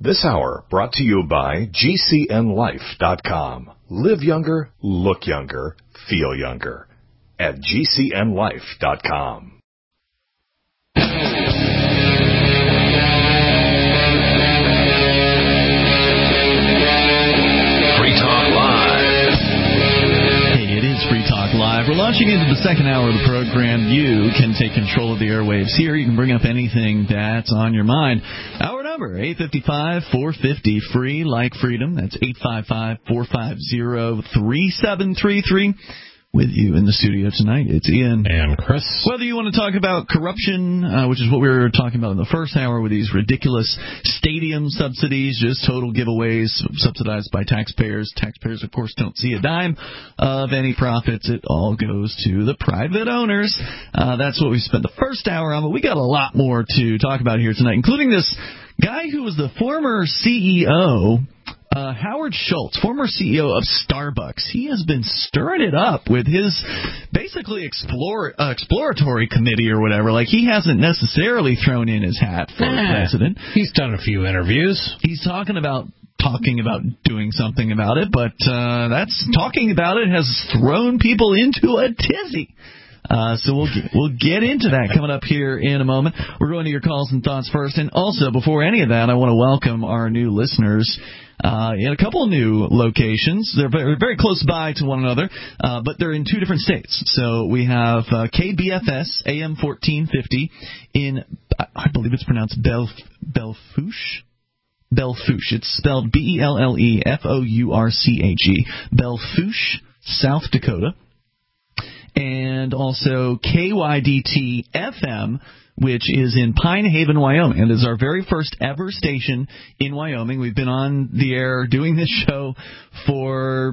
This hour brought to you by GCNLife.com. Live younger, look younger, feel younger. At GCNLife.com. Free Talk Live. We're launching into the second hour of the program. You can take control of the airwaves here. You can bring up anything that's on your mind. Our number, 855-450, free like freedom. That's 855-450-3733. With you in the studio tonight, it's Ian. And Chris. Whether you want to talk about corruption, which is what we were talking about in the first hour with these ridiculous stadium subsidies, just total giveaways subsidized by taxpayers. Taxpayers, of course, don't see a dime of any profits. It all goes to the private owners. That's what we spent the first hour on, but we got a lot more to talk about here tonight, including this guy who was the former CEO, Howard Schultz, former CEO of Starbucks. He has been stirring it up with his basically exploratory committee or whatever. Like, he hasn't necessarily thrown in his hat for president. He's done a few interviews. He's talking about doing something about it, but that's talking about it has thrown people into a tizzy. So we'll get into that coming up here in a moment. We're going to your calls and thoughts first. And also, before any of that, I want to welcome our new listeners in a couple of new locations. They're very, very close by to one another, but they're in two different states. So we have KBFS AM 1450 in, I believe it's pronounced Bellefouche. Bellefouche. It's spelled Bellefouche. Bellefouche, South Dakota. And also KYDT FM, which is in Pine Haven, Wyoming. And is our very first ever station in Wyoming. We've been on the air doing this show for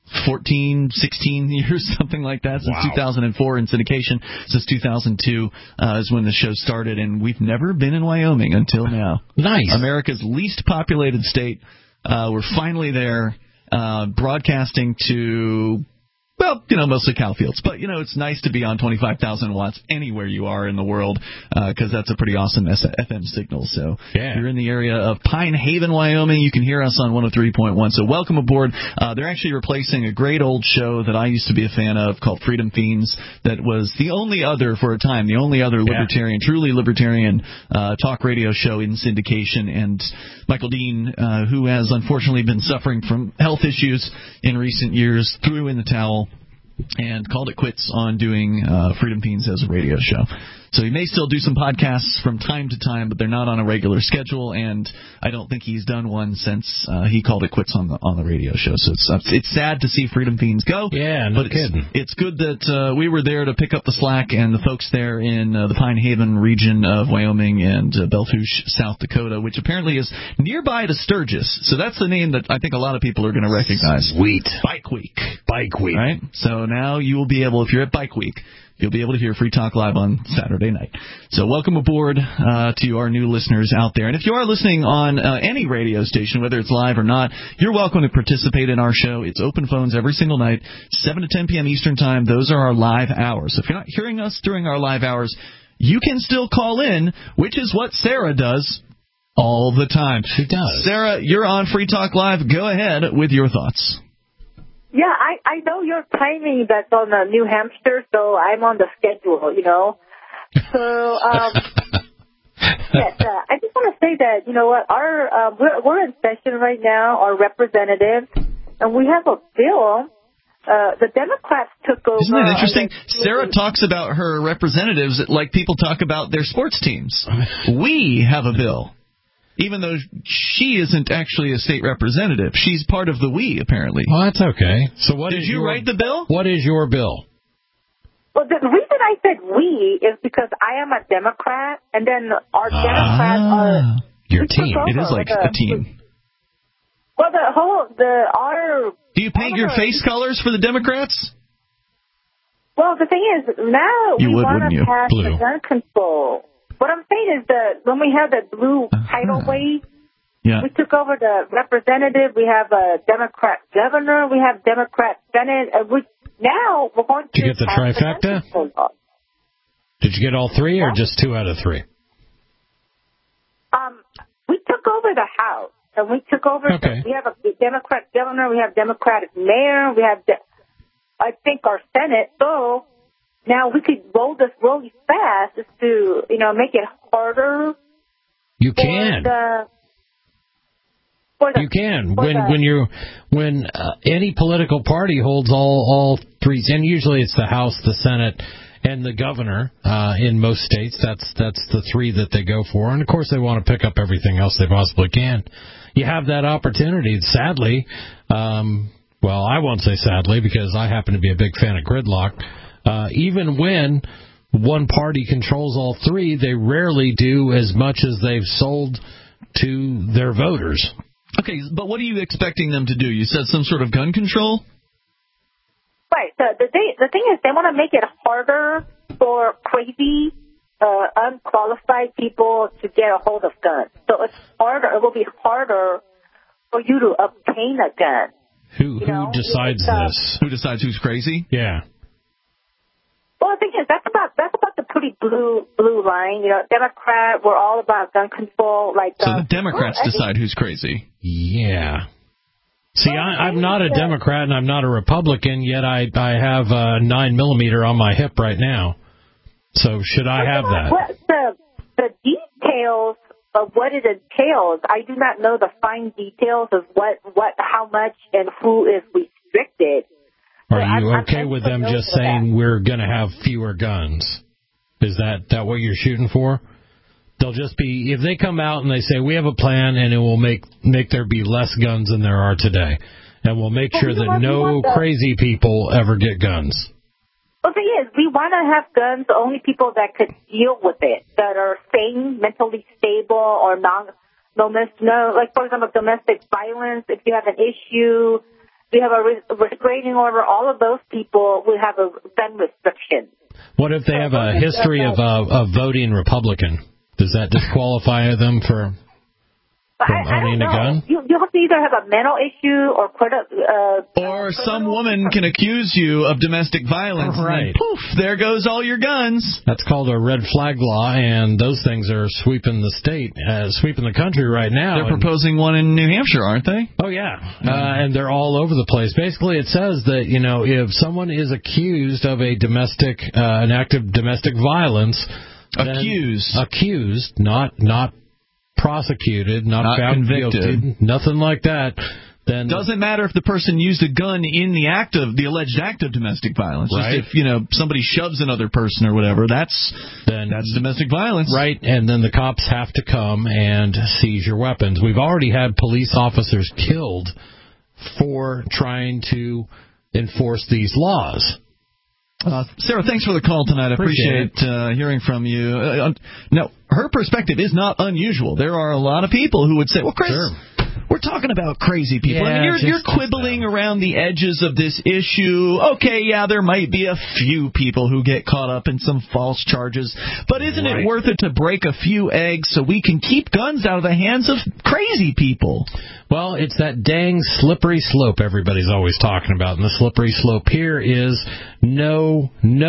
14, 16 years, something like that, since 2004 in syndication. Since 2002 is when the show started, and we've never been in Wyoming until now. Nice. America's least populated state. We're finally there, broadcasting to... Well, mostly cow fields. But, it's nice to be on 25,000 watts anywhere you are in the world, because that's a pretty awesome FM signal. So if you're in the area of Pine Haven, Wyoming, you can hear us on 103.1. So welcome aboard. They're actually replacing a great old show that I used to be a fan of called Freedom Fiends, that was the only other, for a time, the only other libertarian, truly libertarian talk radio show in syndication. And Michael Dean, who has unfortunately been suffering from health issues in recent years, threw in the towel and called it quits on doing Freedom Fiends as a radio show. So he may still do some podcasts from time to time, but they're not on a regular schedule, and I don't think he's done one since he called it quits on the radio show. So it's sad to see Freedom Fiends go. Yeah, no kidding. It's good that we were there to pick up the slack, and the folks there in the Pine Haven region of Wyoming and Bellefouche, South Dakota, which apparently is nearby to Sturgis. So that's the name that I think a lot of people are going to recognize. Sweet. Bike Week. Bike Week. Right? So now you will be able, if you're at Bike Week, you'll be able to hear Free Talk Live on Saturday night. So welcome aboard to our new listeners out there. And if you are listening on any radio station, whether it's live or not, you're welcome to participate in our show. It's open phones every single night, 7 to 10 p.m. Eastern Time. Those are our live hours. So if you're not hearing us during our live hours, you can still call in, which is what Sarah does all the time. She does. Sarah, you're on Free Talk Live. Go ahead with your thoughts. Yeah, I know your timing that's on New Hampshire, so I'm on the schedule, So, yes, I just want to say that, our we're in session right now, our representatives, and we have a bill. The Democrats took over. Isn't that interesting? Sarah talks about her representatives like people talk about their sports teams. We have a bill. Even though she isn't actually a state representative. She's part of the we, apparently. Well, that's okay. So Did you write the bill? What is your bill? Well, the reason I said we is because I am a Democrat, and then our Democrats are... Your team. It is like a team. Well, our... Do you paint your face colors for the Democrats? Well, the thing is, now we want to pass Blue. the gun control. What I'm saying is that when we have the blue tidal wave, we took over the representative, we have a Democrat governor, we have Democrat Senate, and now we're going to... Did you get the trifecta? Did you get all three or just 2 out of 3? We took over the House, and we took over. Okay. So we have a Democrat governor, we have Democratic mayor, we have, I think, our Senate. So now we could roll this really fast just to, make it harder. You can. You can. When any political party holds all three, and usually it's the House, the Senate, and the governor in most states. That's the three that they go for. And, of course, they want to pick up everything else they possibly can. You have that opportunity. Sadly, well, I won't say sadly because I happen to be a big fan of gridlock. Even when one party controls all three, they rarely do as much as they've sold to their voters. Okay, but what are you expecting them to do? You said some sort of gun control? Right. The thing is, they want to make it harder for crazy, unqualified people to get a hold of guns. So it's harder. It will be harder for you to obtain a gun. Who decides this? Who decides who's crazy? Yeah. Well, the thing is, that's about the pretty blue line. Democrat, we're all about gun control. So the Democrats decide who's crazy. Yeah. See, I'm not a Democrat and I'm not a Republican, yet I have a 9mm on my hip right now. So should I have that? The details of what it entails, I do not know the fine details of how much and who is restricted. Are you okay with them just saying we're going to have fewer guns? Is that what you're shooting for? They'll just be, if they come out and they say, we have a plan and it will make there be less guns than there are today. And we'll make sure that no crazy people ever get guns. Well, the thing is, we want to have guns, the only people that could deal with it, that are sane, mentally stable, or like, for example, domestic violence. If you have an issue, we have a restraining order, all of those people will have a gun restriction. What if they have a history of voting Republican? Does that disqualify them from owning a gun? You have to either have a mental issue or some woman can accuse you of domestic violence. Right. And then, poof, there goes all your guns. That's called a red flag law, and those things are sweeping the state, sweeping the country right now. They're proposing one in New Hampshire, aren't they? Oh, yeah. And they're all over the place. Basically, it says that, if someone is accused of an act of domestic violence... Accused, not prosecuted, not found convicted, guilty, nothing like that. Then doesn't matter if the person used a gun in the alleged act of domestic violence. Right. Just if somebody shoves another person or whatever, that's domestic violence. Right, and then the cops have to come and seize your weapons. We've already had police officers killed for trying to enforce these laws. Sarah, thanks for the call tonight. I appreciate hearing from you. Now, her perspective is not unusual. There are a lot of people who would say, well, Chris, we're talking about crazy people. Yeah, I mean, you're quibbling around the edges of this issue. Okay, yeah, there might be a few people who get caught up in some false charges, but isn't it worth it to break a few eggs so we can keep guns out of the hands of crazy people? Well, it's that dang slippery slope everybody's always talking about, and the slippery slope here is no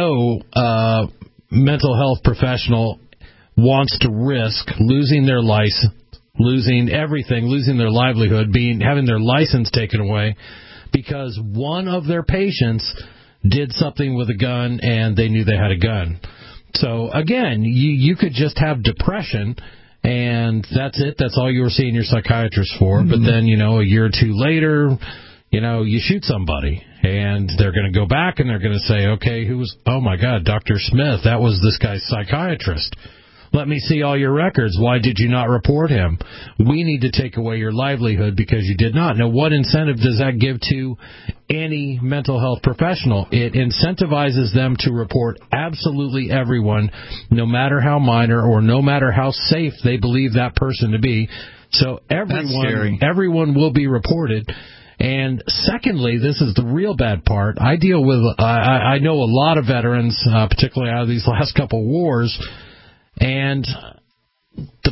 mental health professional wants to risk losing their license, losing everything, losing their livelihood, having their license taken away because one of their patients did something with a gun and they knew they had a gun. So, again, you could just have depression, and that's it. That's all you were seeing your psychiatrist for. Mm-hmm. But then, a year or two later, you shoot somebody, and they're going to go back and they're going to say, okay, oh, my God, Dr. Smith, that was this guy's psychiatrist. Let me see all your records. Why did you not report him? We need to take away your livelihood because you did not. Now, what incentive does that give to any mental health professional? It incentivizes them to report absolutely everyone, no matter how minor or no matter how safe they believe that person to be. So everyone will be reported. And secondly, this is the real bad part. I know a lot of veterans, particularly out of these last couple wars, and the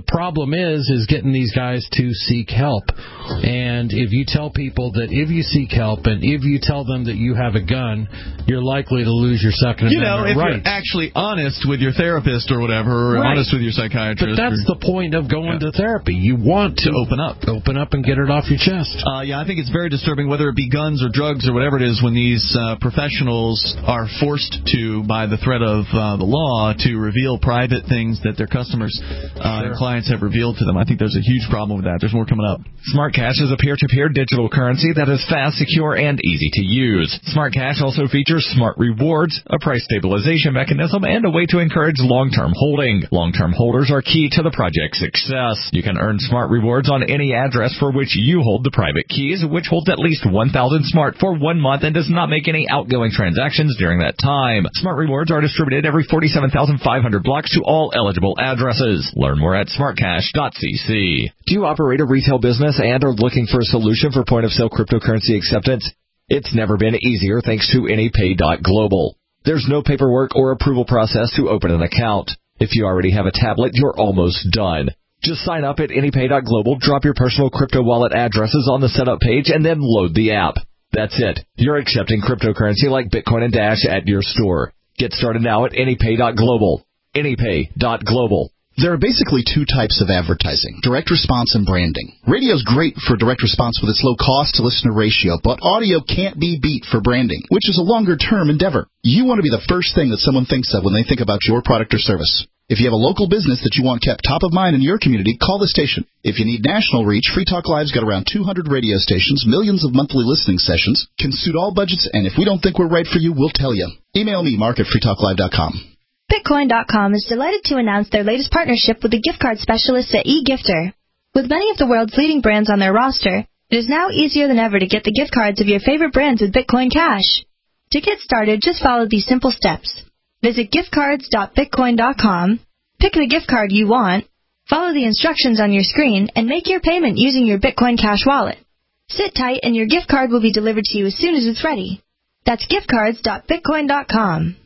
problem is getting these guys to seek help. And if you tell people that if you seek help and if you tell them that you have a gun, you're likely to lose your Second Amendment rights. If you're actually honest with your therapist or whatever, or honest with your psychiatrist. But that's the point of going to therapy. You want to open up and get it off your chest. I think it's very disturbing, whether it be guns or drugs or whatever it is, when these professionals are forced to, by the threat of the law, to reveal private things that their customers and clients have revealed to them. I think there's a huge problem with that. There's more coming up. Smart Cash is a peer-to-peer digital currency that is fast, secure, and easy to use. Smart Cash also features Smart Rewards, a price stabilization mechanism, and a way to encourage long-term holding. Long-term holders are key to the project's success. You can earn Smart Rewards on any address for which you hold the private keys, which holds at least 1,000 Smart for 1 month and does not make any outgoing transactions during that time. Smart Rewards are distributed every 47,500 blocks to all eligible addresses. Learn more at smartcash.cc. Do you operate a retail business and are looking for a solution for point-of-sale cryptocurrency acceptance? It's never been easier thanks to AnyPay.global. There's no paperwork or approval process to open an account. If you already have a tablet, you're almost done. Just sign up at AnyPay.global, drop your personal crypto wallet addresses on the setup page, and then load the app. That's it. You're accepting cryptocurrency like Bitcoin and Dash at your store. Get started now at AnyPay.global. AnyPay.global. There are basically two types of advertising, direct response and branding. Radio is great for direct response with its low cost to listener ratio, but audio can't be beat for branding, which is a longer-term endeavor. You want to be the first thing that someone thinks of when they think about your product or service. If you have a local business that you want kept top of mind in your community, call the station. If you need national reach, Free Talk Live's got around 200 radio stations, millions of monthly listening sessions, can suit all budgets, and if we don't think we're right for you, we'll tell you. Email me, mark@freetalklive.com. Bitcoin.com is delighted to announce their latest partnership with the gift card specialists at eGifter. With many of the world's leading brands on their roster, it is now easier than ever to get the gift cards of your favorite brands with Bitcoin Cash. To get started, just follow these simple steps. Visit giftcards.bitcoin.com, pick the gift card you want, follow the instructions on your screen, and make your payment using your Bitcoin Cash wallet. Sit tight and your gift card will be delivered to you as soon as it's ready. That's giftcards.bitcoin.com.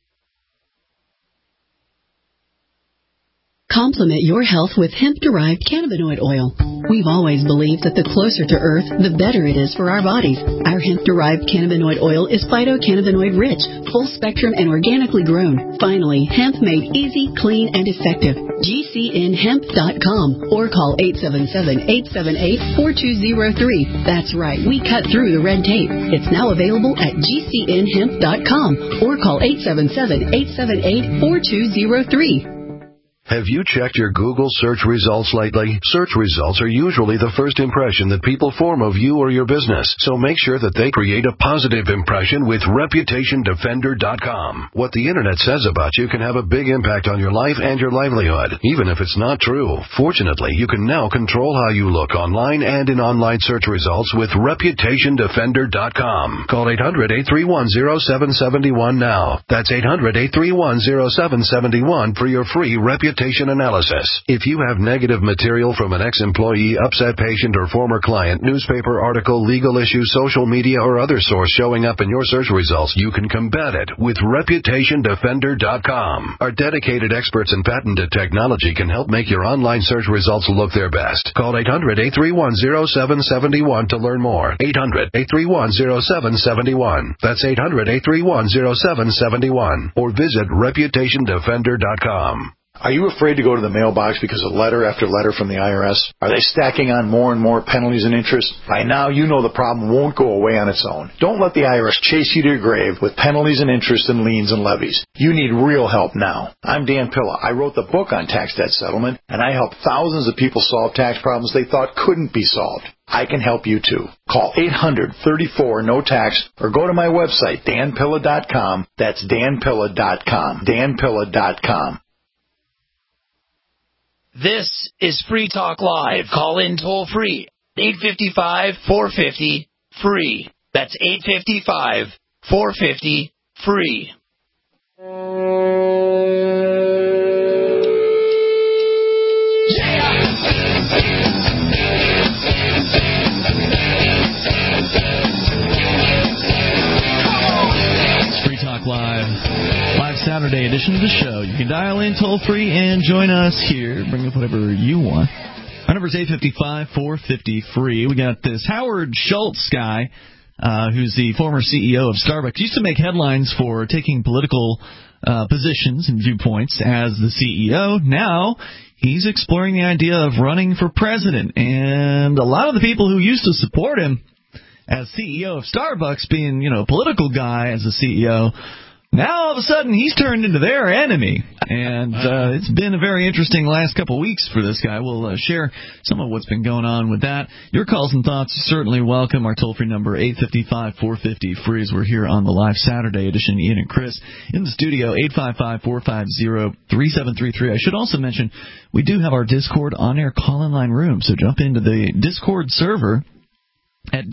Complement your health with hemp-derived cannabinoid oil. We've always believed that the closer to Earth, the better it is for our bodies. Our hemp-derived cannabinoid oil is phytocannabinoid-rich, full-spectrum, and organically grown. Finally, hemp made easy, clean, and effective. GCNhemp.com or call 877-878-4203. That's right, we cut through the red tape. It's now available at GCNhemp.com or call 877-878-4203. Have you checked your Google search results lately? Search results are usually the first impression that people form of you or your business, so make sure that they create a positive impression with ReputationDefender.com. What the Internet says about you can have a big impact on your life and your livelihood, even if it's not true. Fortunately, you can now control how you look online and in online search results with ReputationDefender.com. Call 800-831-0771 now. That's 800-831-0771 for your free reputation analysis. If you have negative material from an ex-employee, upset patient, or former client, newspaper article, legal issue, social media, or other source showing up in your search results, you can combat it with ReputationDefender.com. Our dedicated experts in patented technology can help make your online search results look their best. Call 800-831-0771 to learn more. 800-831-0771. That's 800-831-0771. Or visit ReputationDefender.com. Are you afraid to go to the mailbox because of letter after letter from the IRS? Are they stacking on more and more penalties and interest? By now, you know the problem won't go away on its own. Don't let the IRS chase you to your grave with penalties and interest and liens and levies. You need real help now. I'm Dan Pilla. I wrote the book on tax debt settlement, and I helped thousands of people solve tax problems they thought couldn't be solved. I can help you too. Call 800-34-NO-TAX or go to my website, danpilla.com. That's danpilla.com. danpilla.com. This is Free Talk Live. Call in toll free. 855-450-FREE. That's 855-450-FREE. Free Talk Live. Live Saturday edition of the show. You can dial in toll-free and join us here. Bring up whatever you want. Our number is 855-450-FREE. We got this Howard Schultz guy, who's the former CEO of Starbucks. Used to make headlines for taking political positions and viewpoints as the CEO. Now he's exploring the idea of running for president. And a lot of the people who used to support him as CEO of Starbucks, being, a political guy as a CEO, now all of a sudden he's turned into their enemy. And it's been a very interesting last couple of weeks for this guy. We'll share some of what's been going on with that. Your calls and thoughts are certainly welcome. Our toll-free number, 855-450-FREE, as we're here on the live Saturday edition. Ian and Chris in the studio, 855-450-3733. I should also mention we do have our Discord on-air call-in line room, so jump into the Discord server at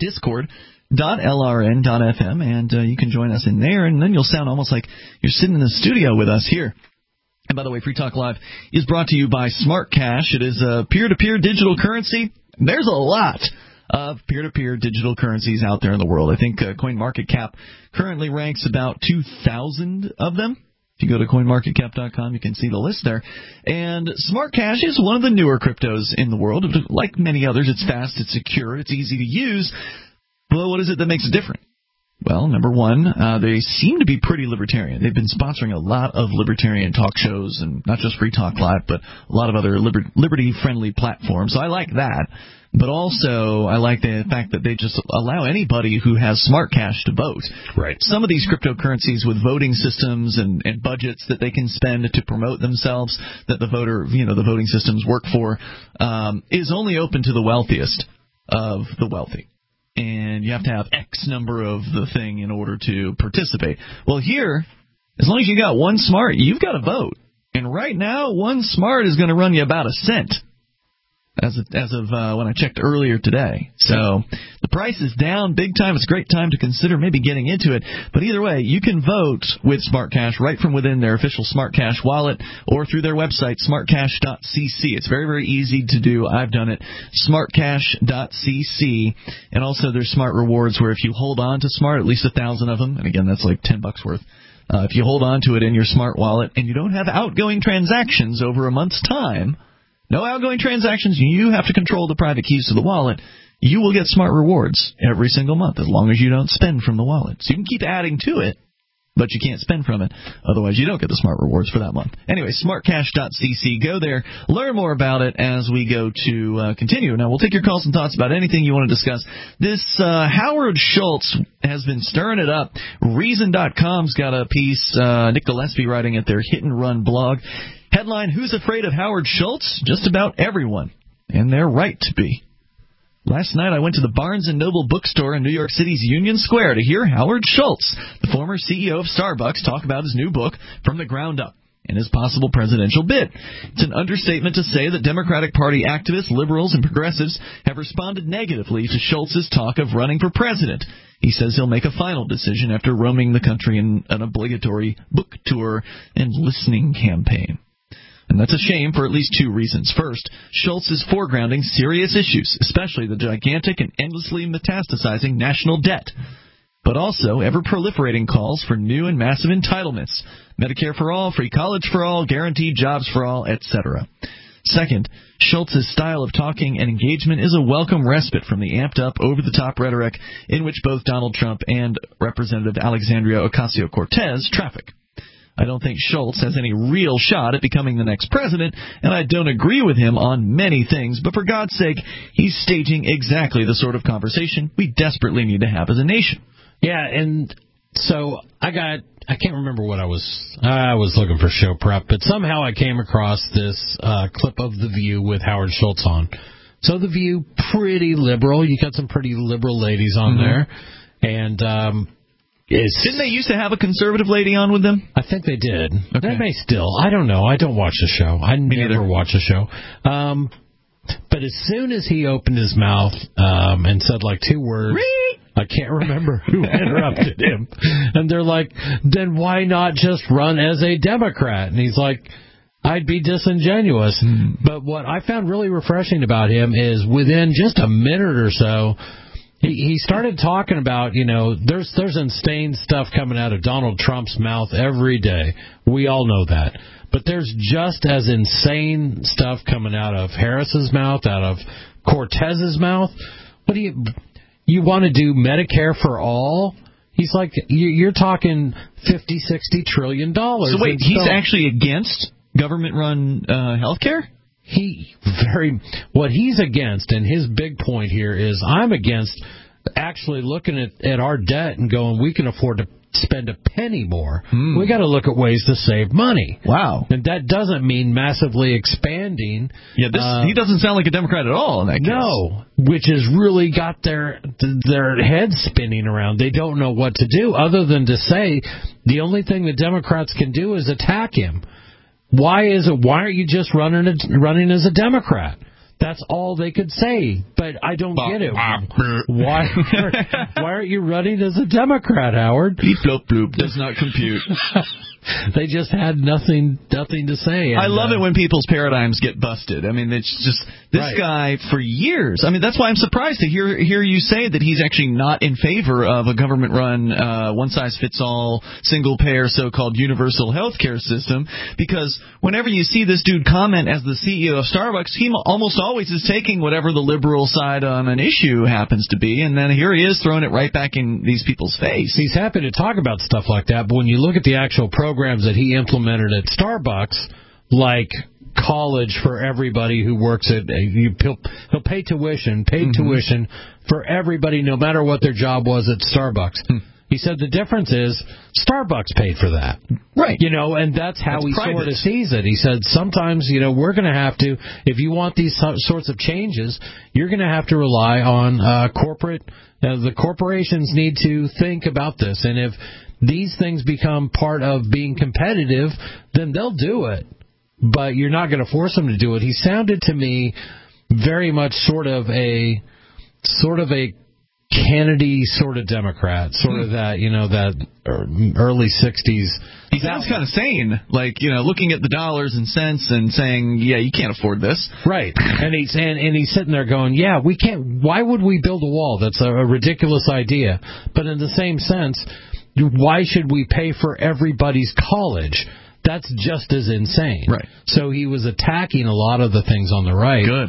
discord.lrn.fm, and you can join us in there, and then you'll sound almost like you're sitting in the studio with us here. And by the way, Free Talk Live is brought to you by Smart Cash. It is a peer-to-peer digital currency. There's a lot of peer-to-peer digital currencies out there in the world. I think CoinMarketCap currently ranks about 2,000 of them. If you go to CoinMarketCap.com, you can see the list there. And Smart Cash is one of the newer cryptos in the world. Like many others, it's fast, it's secure, it's easy to use. Well, what is it that makes it different? Well, number one, they seem to be pretty libertarian. They've been sponsoring a lot of libertarian talk shows, and not just Free Talk Live, but a lot of other liberty-friendly platforms. So I like that. But also, I like the fact that they just allow anybody who has Smart Cash to vote. Right. Some of these cryptocurrencies with voting systems and budgets that they can spend to promote themselves, that the voting systems work for, is only open to the wealthiest of the wealthy. And you have to have X number of the thing in order to participate. Well, here, as long as you got one Smart, you've got a vote. And right now, one Smart is going to run you about a cent. As of when I checked earlier today. So the price is down big time. It's a great time to consider maybe getting into it. But either way, you can vote with Smart Cash right from within their official Smart Cash wallet or through their website, smartcash.cc. It's very, very easy to do. I've done it. Smartcash.cc. And also there's Smart Rewards where if you hold on to Smart, at least 1,000 of them, and again, that's like $10 worth. If you hold on to it in your Smart wallet and you don't have outgoing transactions over a month's time, no outgoing transactions, you have to control the private keys to the wallet, you will get Smart Rewards every single month as long as you don't spend from the wallet. So you can keep adding to it, but you can't spend from it. Otherwise, you don't get the Smart Rewards for that month. Anyway, smartcash.cc. Go there. Learn more about it as we go to continue. Now, we'll take your calls and thoughts about anything you want to discuss. This Howard Schultz has been stirring it up. Reason.com's got a piece, Nick Gillespie writing at their Hit and Run blog. Headline, Who's Afraid of Howard Schultz? Just about everyone. And they're right to be. Last night I went to the Barnes & Noble bookstore in New York City's Union Square to hear Howard Schultz, the former CEO of Starbucks, talk about his new book, From the Ground Up, and his possible presidential bid. It's an understatement to say that Democratic Party activists, liberals, and progressives have responded negatively to Schultz's talk of running for president. He says he'll make a final decision after roaming the country in an obligatory book tour and listening campaign. And that's a shame for at least two reasons. First, Schultz is foregrounding serious issues, especially the gigantic and endlessly metastasizing national debt, but also ever-proliferating calls for new and massive entitlements, Medicare for all, free college for all, guaranteed jobs for all, etc. Second, Schultz's style of talking and engagement is a welcome respite from the amped-up, over-the-top rhetoric in which both Donald Trump and Representative Alexandria Ocasio-Cortez traffic. I don't think Schultz has any real shot at becoming the next president, and I don't agree with him on many things, but for God's sake, he's staging exactly the sort of conversation we desperately need to have as a nation. Yeah, and so I can't remember what I was looking for show prep, but somehow I came across this clip of The View with Howard Schultz on. So The View, pretty liberal. You got some pretty liberal ladies on there, and didn't they used to have a conservative lady on with them? I think they did. Okay. They may still. I don't know. I don't watch the show. I never watch the show. But as soon as he opened his mouth and said like two words, I can't remember who interrupted him. And they're like, then why not just run as a Democrat? And he's like, I'd be disingenuous. But what I found really refreshing about him is within just a minute or so, He started talking about, there's insane stuff coming out of Donald Trump's mouth every day. We all know that. But there's just as insane stuff coming out of Harris's mouth, out of Cortez's mouth. What do you want to do Medicare for all? He's like, you're talking $50, $60 trillion. So wait, he's actually against government-run health care? What he's against, and his big point here is, I'm against actually looking at our debt and going, we can afford to spend a penny more. We got to look at ways to save money. Wow. And that doesn't mean massively expanding. Yeah, he doesn't sound like a Democrat at all in that case. No, which has really got their heads spinning around. They don't know what to do other than to say the only thing the Democrats can do is attack him. Why aren't you just running as a Democrat? That's all they could say. But I don't get it. Why aren't you running as a Democrat, Howard? Beep, bloop, bloop. Does not compute. They just had nothing to say. And, I love it when people's paradigms get busted. I mean, it's just this guy for years. I mean, that's why I'm surprised to hear you say that he's actually not in favor of a government-run, one-size-fits-all, single-payer, so-called universal health care system. Because whenever you see this dude comment as the CEO of Starbucks, he almost always is taking whatever the liberal side on an issue happens to be, and then here he is throwing it right back in these people's face. He's happy to talk about stuff like that, but when you look at the actual programs that he implemented at Starbucks, like college for everybody who works at, he'll pay tuition for everybody, no matter what their job was at Starbucks. He said the difference is Starbucks paid for that. Right. And that's how he sort of sees it. He said sometimes, we're going to have to, if you want these sorts of changes, you're going to have to rely on the corporations need to think about this. And if these things become part of being competitive, then they'll do it. But you're not going to force them to do it. He sounded to me very much sort of a Kennedy sort of Democrat, sort of that, that early 60s. He sounds kind of sane, like, looking at the dollars and cents and saying, yeah, you can't afford this. Right. And he's sitting there going, yeah, we can't, why would we build a wall? That's a ridiculous idea. But in the same sense, why should we pay for everybody's college? That's just as insane. Right. So he was attacking a lot of the things on the right. Good.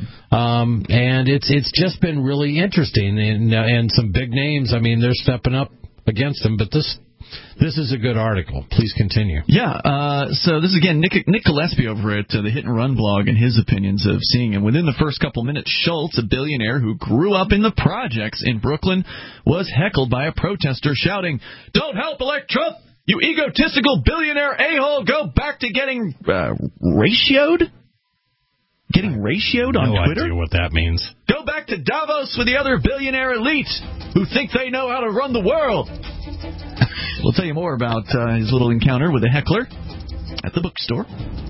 And it's just been really interesting. And some big names, I mean, they're stepping up against him. But this is a good article. Please continue. Yeah. So this is, again, Nick Gillespie over at the Hit and Run blog and his opinions of seeing him. Within the first couple minutes, Schultz, a billionaire who grew up in the projects in Brooklyn, was heckled by a protester shouting, "Don't help elect Trump! You egotistical billionaire a-hole, go back to getting ratioed?" Getting ratioed on Twitter? No idea what that means. "Go back to Davos with the other billionaire elite who think they know how to run the world." We'll tell you more about his little encounter with a heckler at the bookstore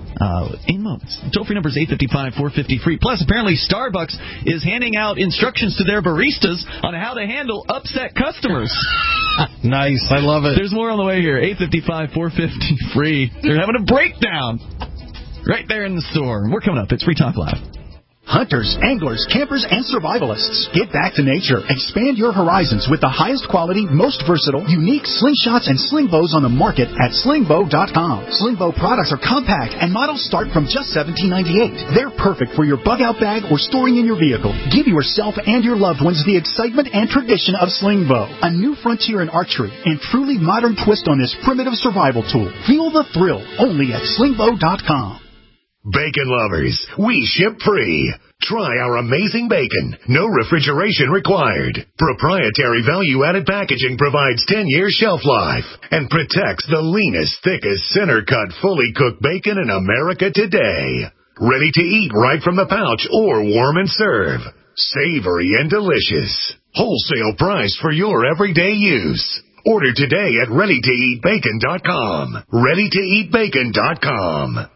in moments. Toll-free number is 855-450-FREE. Plus, apparently Starbucks is handing out instructions to their baristas on how to handle upset customers. Nice. I love it. There's more on the way here. 855-450-FREE. They're having a breakdown right there in the store. We're coming up. It's Free Talk Live. Hunters, anglers, campers, and survivalists. Get back to nature. Expand your horizons with the highest quality, most versatile, unique slingshots and sling bows on the market at slingbow.com. Slingbow products are compact and models start from just $17.98. They're perfect for your bug-out bag or storing in your vehicle. Give yourself and your loved ones the excitement and tradition of Slingbow, a new frontier in archery and truly modern twist on this primitive survival tool. Feel the thrill only at slingbow.com. Bacon lovers, we ship free. Try our amazing bacon. No refrigeration required. Proprietary value-added packaging provides 10 years shelf life and protects the leanest, thickest, center-cut, fully cooked bacon in America today. Ready to eat right from the pouch or warm and serve. Savory and delicious. Wholesale price for your everyday use. Order today at ReadyToEatBacon.com. ReadyToEatBacon.com.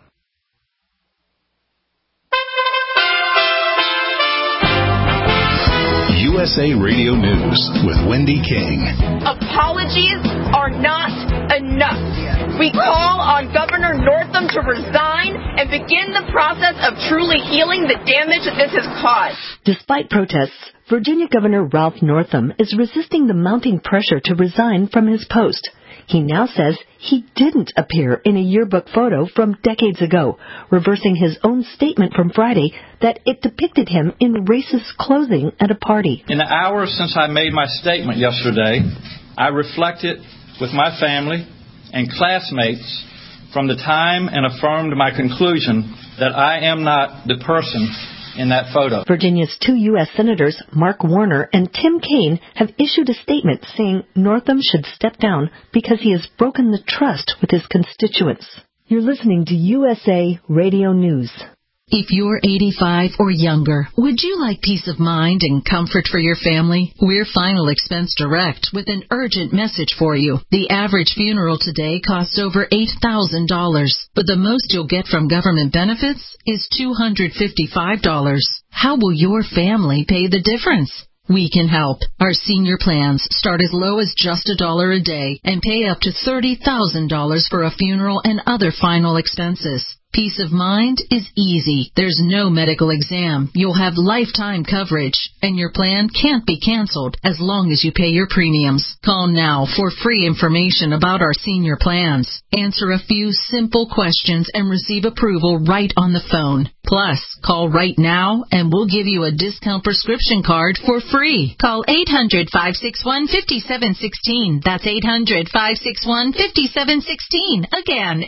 USA Radio News with Wendy King. Apologies are not enough. We call on Governor Northam to resign and begin the process of truly healing the damage that this has caused. Despite protests Virginia Governor Ralph Northam is resisting the mounting pressure to resign from his post. He now says he didn't appear in a yearbook photo from decades ago, reversing his own statement from Friday that it depicted him in racist clothing at a party. In the hours since I made my statement yesterday, I reflected with my family and classmates from the time and affirmed my conclusion that I am not the person in that photo. Virginia's 2 U.S. Senators, Mark Warner and Tim Kaine, have issued a statement saying Northam should step down because he has broken the trust with his constituents. You're listening to USA Radio News. If you're 85 or younger, would you like peace of mind and comfort for your family? We're Final Expense Direct with an urgent message for you. The average funeral today costs over $8,000, but the most you'll get from government benefits is $255. How will your family pay the difference? We can help. Our senior plans start as low as just $1 a day and pay up to $30,000 for a funeral and other final expenses. Peace of mind is easy. There's no medical exam. You'll have lifetime coverage, and your plan can't be canceled as long as you pay your premiums. Call now for free information about our senior plans. Answer a few simple questions and receive approval right on the phone. Plus, call right now and we'll give you a discount prescription card for free. Call 800-561-5716. That's 800-561-5716. Again,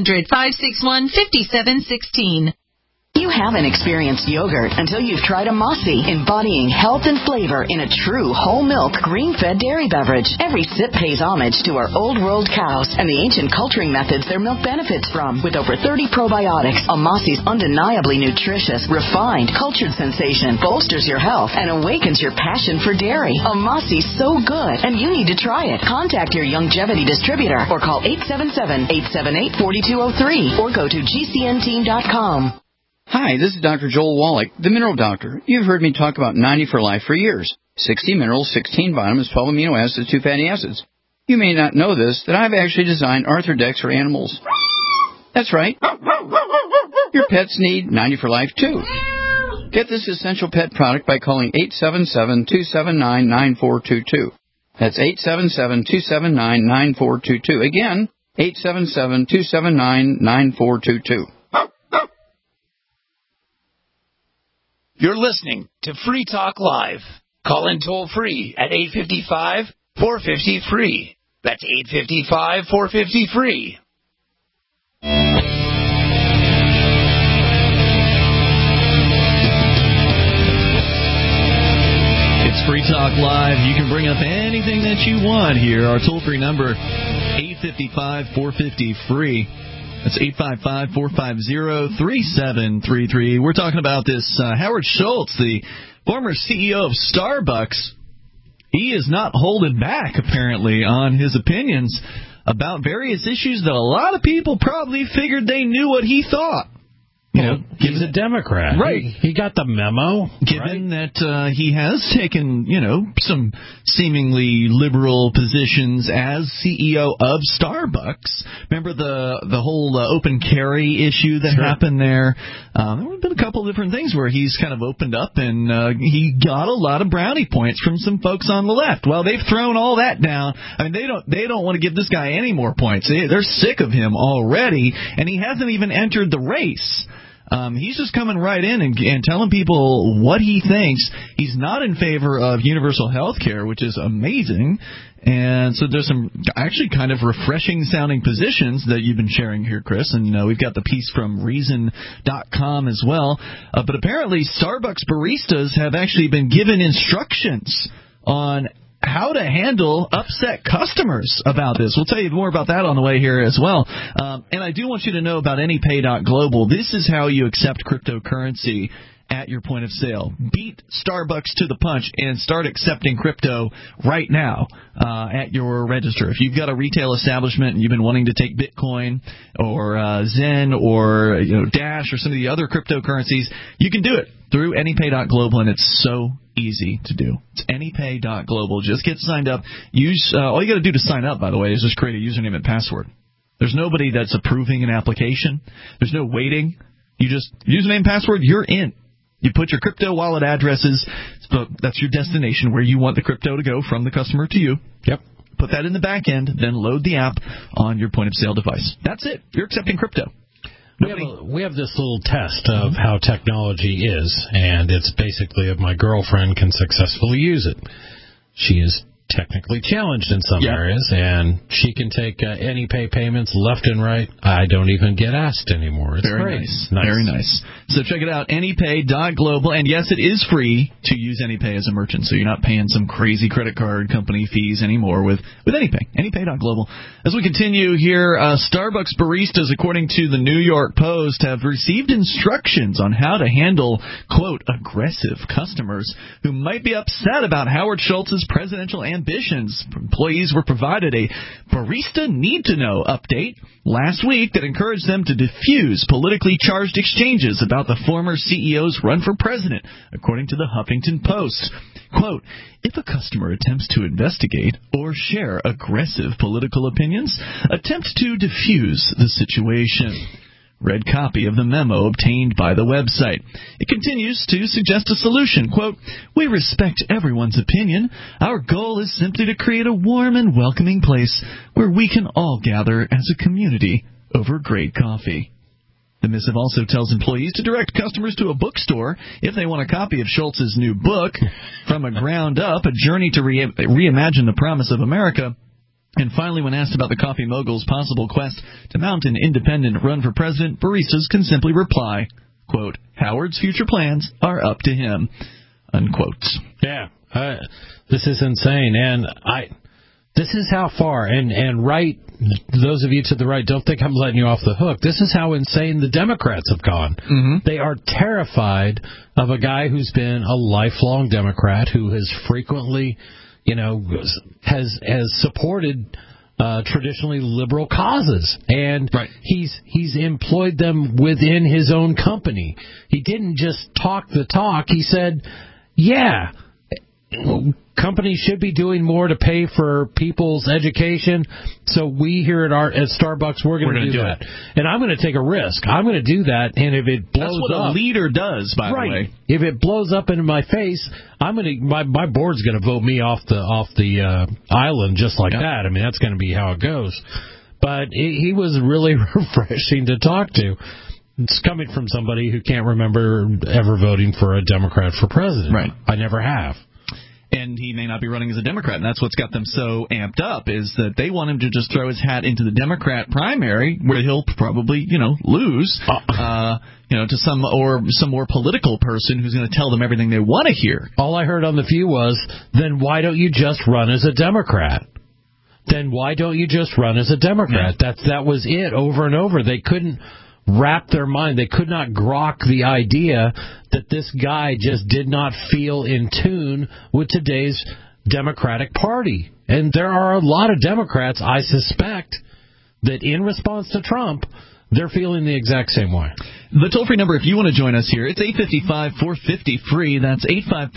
800-561-5716. You haven't experienced yogurt until you've tried a Mossy, embodying health and flavor in a true whole milk, green-fed dairy beverage. Every sip pays homage to our old world cows and the ancient culturing methods their milk benefits from. With over 30 probiotics, a Mossy's undeniably nutritious, refined, cultured sensation bolsters your health and awakens your passion for dairy. A Mossy's so good, and you need to try it. Contact your Youngevity distributor or call 877-878-4203 or go to gcnteam.com. Hi, this is Dr. Joel Wallach, the Mineral Doctor. You've heard me talk about 90 for Life for years. 60 minerals, 16 vitamins, 12 amino acids, 2 fatty acids. You may not know this, that I've actually designed Arthrodex for animals. That's right. Your pets need 90 for Life, too. Get this essential pet product by calling 877-279-9422. That's 877-279-9422. Again, 877-279-9422. You're listening to Free Talk Live. Call in toll free at 855-450-FREE. That's 855-450-FREE. It's Free Talk Live. You can bring up anything that you want here. Our toll-free number, 855-450-FREE. That's 855-450-3733. We're talking about this Howard Schultz, the former CEO of Starbucks. He is not holding back, apparently, on his opinions about various issues that a lot of people probably figured they knew what he thought. You know, he's a Democrat. Right. He got the memo. Given that he has taken, some seemingly liberal positions as CEO of Starbucks. Remember the whole open carry issue that happened there? There have been a couple of different things where he's kind of opened up, and he got a lot of brownie points from some folks on the left. Well, they've thrown all that down. I mean, they don't want to give this guy any more points. They're sick of him already, and he hasn't even entered the race. He's just coming right in and telling people what he thinks. He's not in favor of universal health care, which is amazing. And so there's some actually kind of refreshing sounding positions that you've been sharing here, Chris. And we've got the piece from Reason.com as well. But apparently Starbucks baristas have actually been given instructions on how to handle upset customers about this. We'll tell you more about that on the way here as well. And I do want you to know about AnyPay.global. This is how you accept cryptocurrency at your point of sale. Beat Starbucks to the punch and start accepting crypto right now at your register. If you've got a retail establishment and you've been wanting to take Bitcoin or Zen or Dash or some of the other cryptocurrencies, you can do it through AnyPay.global, and it's so easy to do. It's AnyPay.global. Just get signed up. All you got to do to sign up, by the way, is just create a username and password. There's nobody that's approving an application. There's no waiting. You just username, password, you're in. You put your crypto wallet addresses, so that's your destination where you want the crypto to go from the customer to you. Yep. Put that in the back end, then load the app on your point-of-sale device. That's it. You're accepting crypto. We have this little test of how technology is, and it's basically if my girlfriend can successfully use it. She is technically challenged in some areas, and she can take any pay payments left and right. I don't even get asked anymore. It's Very great. nice. Very nice. So check it out, AnyPay.global, and yes, it is free to use AnyPay as a merchant, so you're not paying some crazy credit card company fees anymore with AnyPay. AnyPay.global. As we continue here, Starbucks baristas, according to the New York Post, have received instructions on how to handle, quote, aggressive customers who might be upset about Howard Schultz's presidential ambitions. Employees were provided a barista need-to-know update last week that encouraged them to diffuse politically charged exchanges about the former CEO's run for president, according to the Huffington Post. Quote, if a customer attempts to investigate or share aggressive political opinions, attempt to diffuse the situation. Read copy of the memo obtained by the website. It continues to suggest a solution. Quote, we respect everyone's opinion. Our goal is simply to create a warm and welcoming place where we can all gather as a community over great coffee. The missive also tells employees to direct customers to a bookstore if they want a copy of Schultz's new book, From a Ground Up, A Journey to Reimagine the Promise of America. And finally, when asked about the coffee mogul's possible quest to mount an independent run for president, baristas can simply reply, quote, Howard's future plans are up to him, unquote. Yeah, this is insane. And this is how far, and right, those of you to the right, don't think I'm letting you off the hook. This is how insane the Democrats have gone. Mm-hmm. They are terrified of a guy who's been a lifelong Democrat, who has frequently, has supported traditionally liberal causes, and he's employed them within his own company. He didn't just talk the talk. He said, yeah, companies should be doing more to pay for people's education, so we here at Starbucks, we're going to do that. And I'm going to take a risk. I'm going to do that, and if it blows up... That's what a leader does, by the way. If it blows up into my face, my board's going to vote me off the island just like that. I mean, that's going to be how it goes. But he was really refreshing to talk to. It's coming from somebody who can't remember ever voting for a Democrat for president. Right. I never have. And he may not be running as a Democrat, and that's what's got them so amped up, is that they want him to just throw his hat into the Democrat primary, where he'll probably, lose, to some more political person who's going to tell them everything they want to hear. All I heard on The View was, then why don't you just run as a Democrat? Then why don't you just run as a Democrat? Yeah. That was it over and over. They couldn't wrap their mind. They could not grok the idea that this guy just did not feel in tune with today's Democratic Party. And there are a lot of Democrats, I suspect, that in response to Trump, they're feeling the exact same way. The toll-free number, if you want to join us here, it's 855-450-FREE. That's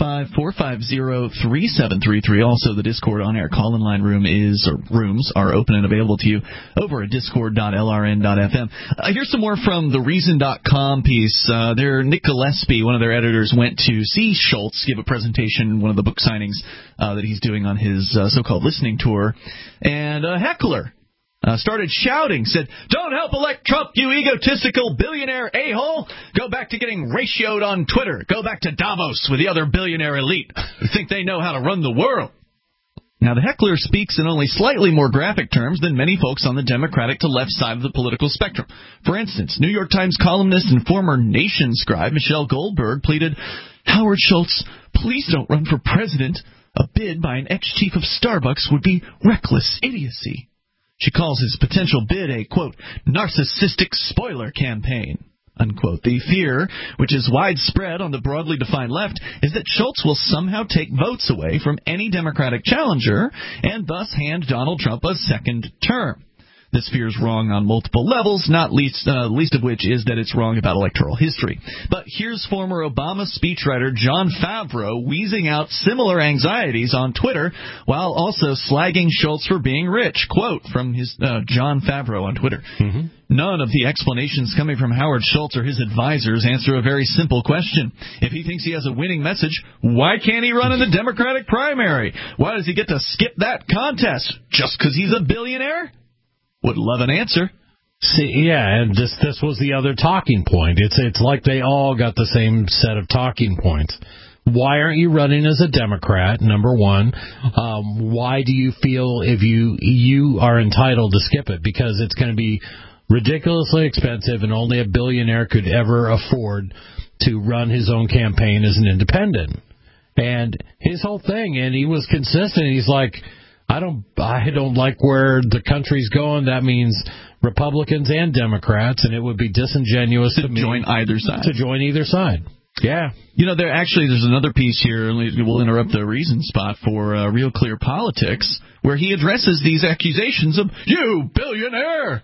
855-450-3733. Also, the Discord on-air call-in line rooms are open and available to you over at discord.lrn.fm. Here's some more from the Reason.com piece. Nick Gillespie, one of their editors, went to see Schultz give a presentation, one of the book signings that he's doing on his so-called listening tour, and a heckler started shouting, said, don't help elect Trump, you egotistical billionaire a-hole. Go back to getting ratioed on Twitter. Go back to Davos with the other billionaire elite who think they know how to run the world. Now, the heckler speaks in only slightly more graphic terms than many folks on the Democratic to left side of the political spectrum. For instance, New York Times columnist and former Nation scribe Michelle Goldberg pleaded, Howard Schultz, please don't run for president. A bid by an ex-chief of Starbucks would be reckless idiocy. She calls his potential bid a, quote, narcissistic spoiler campaign, unquote. The fear, which is widespread on the broadly defined left, is that Schultz will somehow take votes away from any Democratic challenger and thus hand Donald Trump a second term. This fear is wrong on multiple levels, not least of which is that it's wrong about electoral history. But here's former Obama speechwriter Jon Favreau wheezing out similar anxieties on Twitter while also slagging Schultz for being rich. Quote from his Jon Favreau on Twitter. Mm-hmm. None of the explanations coming from Howard Schultz or his advisors answer a very simple question. If he thinks he has a winning message, why can't he run in the Democratic primary? Why does he get to skip that contest? Just because he's a billionaire? Would love an answer. See, yeah, and this was the other talking point. It's like they all got the same set of talking points. Why aren't you running as a Democrat, number one? Why do you feel if you are entitled to skip it? Because it's going to be ridiculously expensive and only a billionaire could ever afford to run his own campaign as an independent. And his whole thing, and he was consistent, he's like, I don't like where the country's going. That means Republicans and Democrats, and it would be disingenuous to join either side. To join either side. Yeah. There's another piece here, and we'll interrupt the reason spot for Real Clear Politics, where he addresses these accusations of, you billionaire!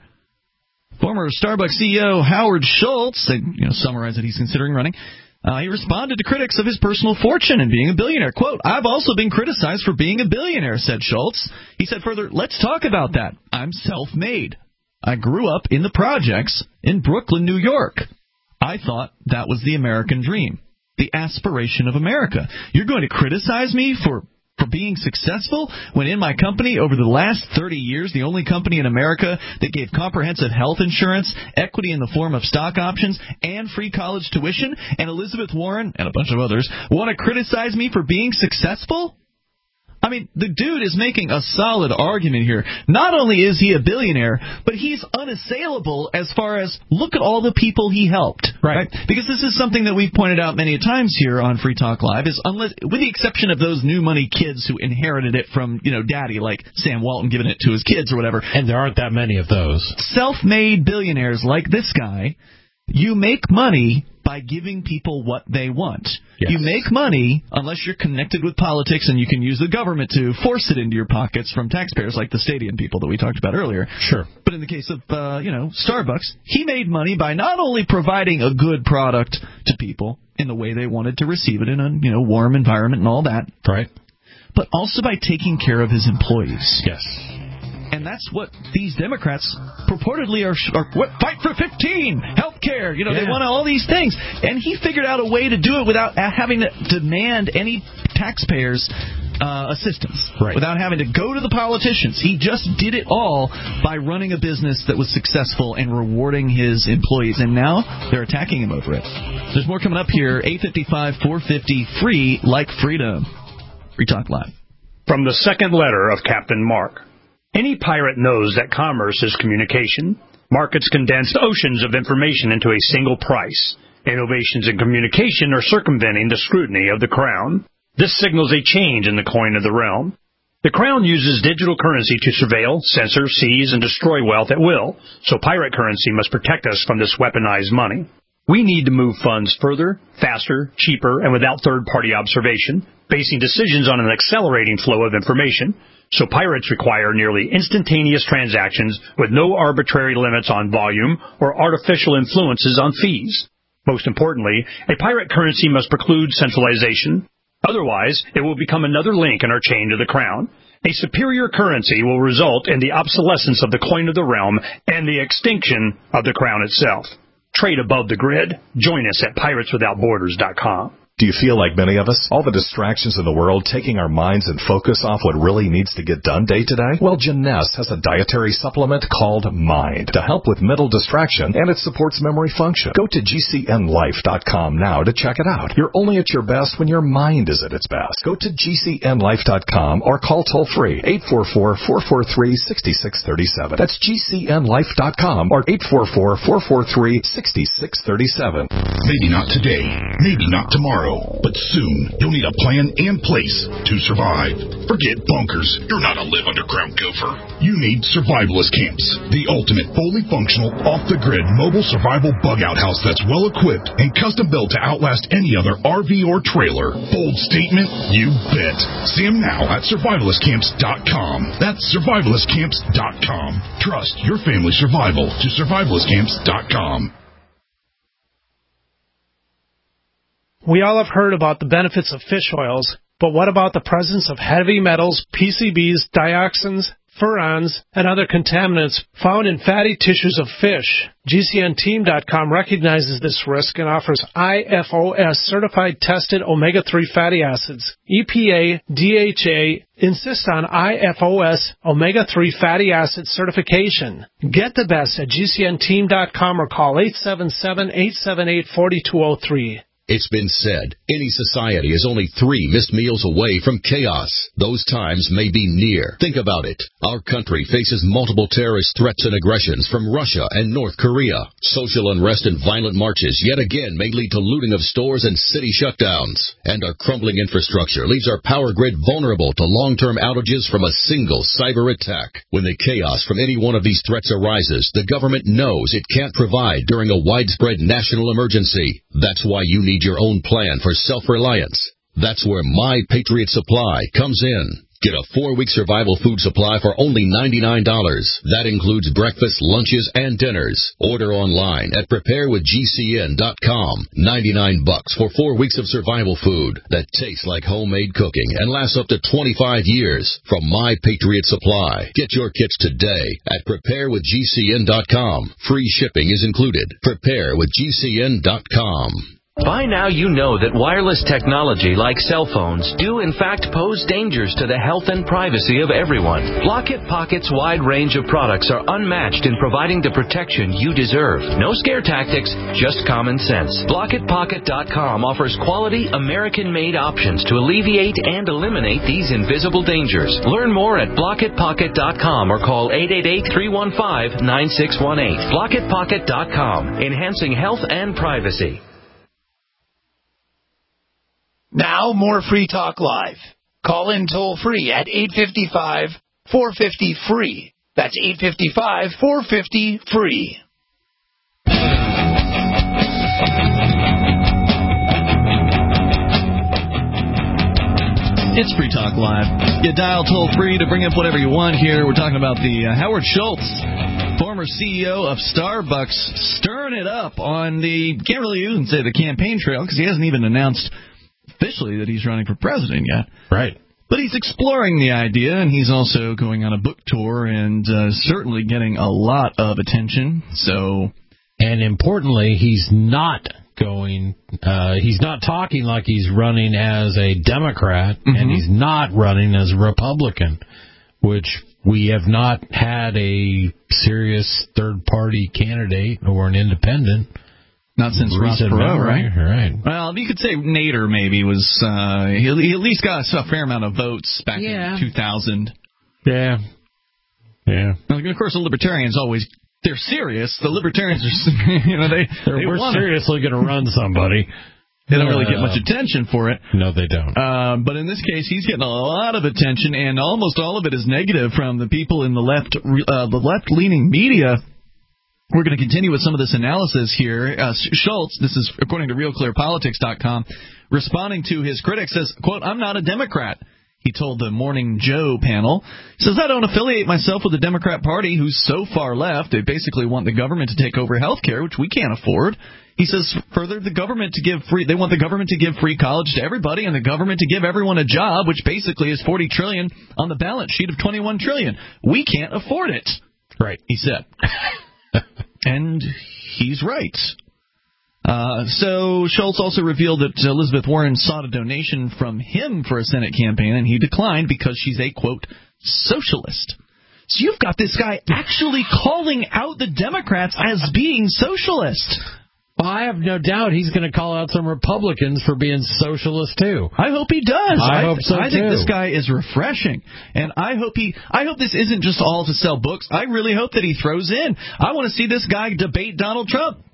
Former Starbucks CEO Howard Schultz, summarize that he's considering running, he responded to critics of his personal fortune and being a billionaire. Quote, I've also been criticized for being a billionaire, said Schultz. He said further, let's talk about that. I'm self-made. I grew up in the projects in Brooklyn, New York. I thought that was the American dream, the aspiration of America. You're going to criticize me for being successful when in my company over the last 30 years, the only company in America that gave comprehensive health insurance, equity in the form of stock options, and free college tuition, and Elizabeth Warren and a bunch of others want to criticize me for being successful? I mean, the dude is making a solid argument here. Not only is he a billionaire, but he's unassailable as far as look at all the people he helped. Right? Because this is something that we've pointed out many times here on Free Talk Live, is with the exception of those new money kids who inherited it from, daddy, like Sam Walton giving it to his kids or whatever. And there aren't that many of those. Self-made billionaires like this guy, you make money by giving people what they want. Yes. You make money unless you're connected with politics and you can use the government to force it into your pockets from taxpayers like the Stadium people that we talked about earlier. Sure. But in the case of, Starbucks, he made money by not only providing a good product to people in the way they wanted to receive it in a, warm environment and all that. Right. But also by taking care of his employees. Yes. And that's what these Democrats purportedly are fight for 15, health care, they want all these things. And he figured out a way to do it without having to demand any taxpayers' assistance, without having to go to the politicians. He just did it all by running a business that was successful and rewarding his employees. And now they're attacking him over it. There's more coming up here, 855-450, free like freedom. Free Talk Live. From the second letter of Captain Mark. Any pirate knows that commerce is communication. Markets condense oceans of information into a single price. Innovations in communication are circumventing the scrutiny of the Crown. This signals a change in the coin of the realm. The Crown uses digital currency to surveil, censor, seize, and destroy wealth at will, so pirate currency must protect us from this weaponized money. We need to move funds further, faster, cheaper, and without third-party observation, basing decisions on an accelerating flow of information. So pirates require nearly instantaneous transactions with no arbitrary limits on volume or artificial influences on fees. Most importantly, a pirate currency must preclude centralization. Otherwise, it will become another link in our chain to the Crown. A superior currency will result in the obsolescence of the coin of the realm and the extinction of the Crown itself. Trade above the grid. Join us at pirateswithoutborders.com. Do you feel like many of us? All the distractions in the world taking our minds and focus off what really needs to get done day to day? Well, Jeunesse has a dietary supplement called Mind to help with mental distraction, and it supports memory function. Go to GCNlife.com now to check it out. You're only at your best when your mind is at its best. Go to GCNlife.com or call toll-free 844-443-6637. That's GCNlife.com or 844-443-6637. Maybe not today, maybe not tomorrow. tomorrow, but soon you'll need a plan and place to survive. Forget bunkers. You're not a live underground gopher. You need Survivalist Camps, the ultimate fully functional, off-the-grid mobile survival bug-out house that's well-equipped and custom-built to outlast any other RV or trailer. Bold statement? You bet. See them now at survivalistcamps.com. That's survivalistcamps.com. Trust your family survival to survivalistcamps.com. We all have heard about the benefits of fish oils, but what about the presence of heavy metals, PCBs, dioxins, furans, and other contaminants found in fatty tissues of fish? GCNteam.com recognizes this risk and offers IFOS certified tested omega-3 fatty acids. EPA, DHA insist on IFOS omega-3 fatty acid certification. Get the best at GCNteam.com or call 877-878-4203. It's been said, any society is only 3 missed meals away from chaos. Those times may be near. Think about it. Our country faces multiple terrorist threats and aggressions from Russia and North Korea. Social unrest and violent marches yet again may lead to looting of stores and city shutdowns. And our crumbling infrastructure leaves our power grid vulnerable to long-term outages from a single cyber attack. When the chaos from any one of these threats arises, the government knows it can't provide during a widespread national emergency. That's why you need your own plan for self-reliance. That's where My Patriot Supply comes in. Get a 4-week survival food supply for only $99. That includes breakfast, lunches, and dinners. Order online at preparewithgcn.com. $99 for 4 weeks of survival food that tastes like homemade cooking and lasts up to 25 years from My Patriot Supply. Get your kits today at preparewithgcn.com. Free shipping is included. Preparewithgcn.com. By now you know that wireless technology like cell phones do in fact pose dangers to the health and privacy of everyone. Blockit Pocket's wide range of products are unmatched in providing the protection you deserve. No scare tactics, just common sense. BlockitPocket.com offers quality American-made options to alleviate and eliminate these invisible dangers. Learn more at BlockitPocket.com or call 888-315-9618. BlockitPocket.com, enhancing health and privacy. Now, more Free Talk Live. Call in toll-free at 855-450-FREE. That's 855-450-FREE. It's Free Talk Live. You dial toll-free to bring up whatever you want here. We're talking about the Howard Schultz, former CEO of Starbucks, stirring it up on the, can't really even say the campaign trail because he hasn't even announced officially that he's running for president yet. Right. But he's exploring the idea, and he's also going on a book tour and certainly getting a lot of attention. And importantly, he's not talking like he's running as a Democrat, and he's not running as a Republican, which we have not had a serious third-party candidate or an independent. Not since Ross Perot, right? Right. Well, you could say Nader maybe was, he at least got a fair amount of votes back in 2000. Yeah. Yeah. And of course, the Libertarians always, they're serious. The Libertarians are, we're seriously going to run somebody. They don't really get much attention for it. No, they don't. But in this case, he's getting a lot of attention, and almost all of it is negative from the people in the left-leaning media. We're going to continue with some of this analysis here. Schultz, this is according to RealClearPolitics.com, responding to his critics, says, quote, "I'm not a Democrat," he told the Morning Joe panel. He says, "I don't affiliate myself with the Democrat Party, who's so far left. They basically want the government to take over health care, which we can't afford." He says, further, they want the government to give free college to everybody and the government to give everyone a job, which basically is $40 trillion on the balance sheet of $21 trillion. We can't afford it. Right. He said. And he's right. So Schultz also revealed that Elizabeth Warren sought a donation from him for a Senate campaign, and he declined because she's a, quote, socialist. So you've got this guy actually calling out the Democrats as being socialist. Well, I have no doubt he's going to call out some Republicans for being socialist too. I hope he does. I hope so I think this guy is refreshing, and I hope this isn't just all to sell books. I really hope that he throws in. I want to see this guy debate Donald Trump.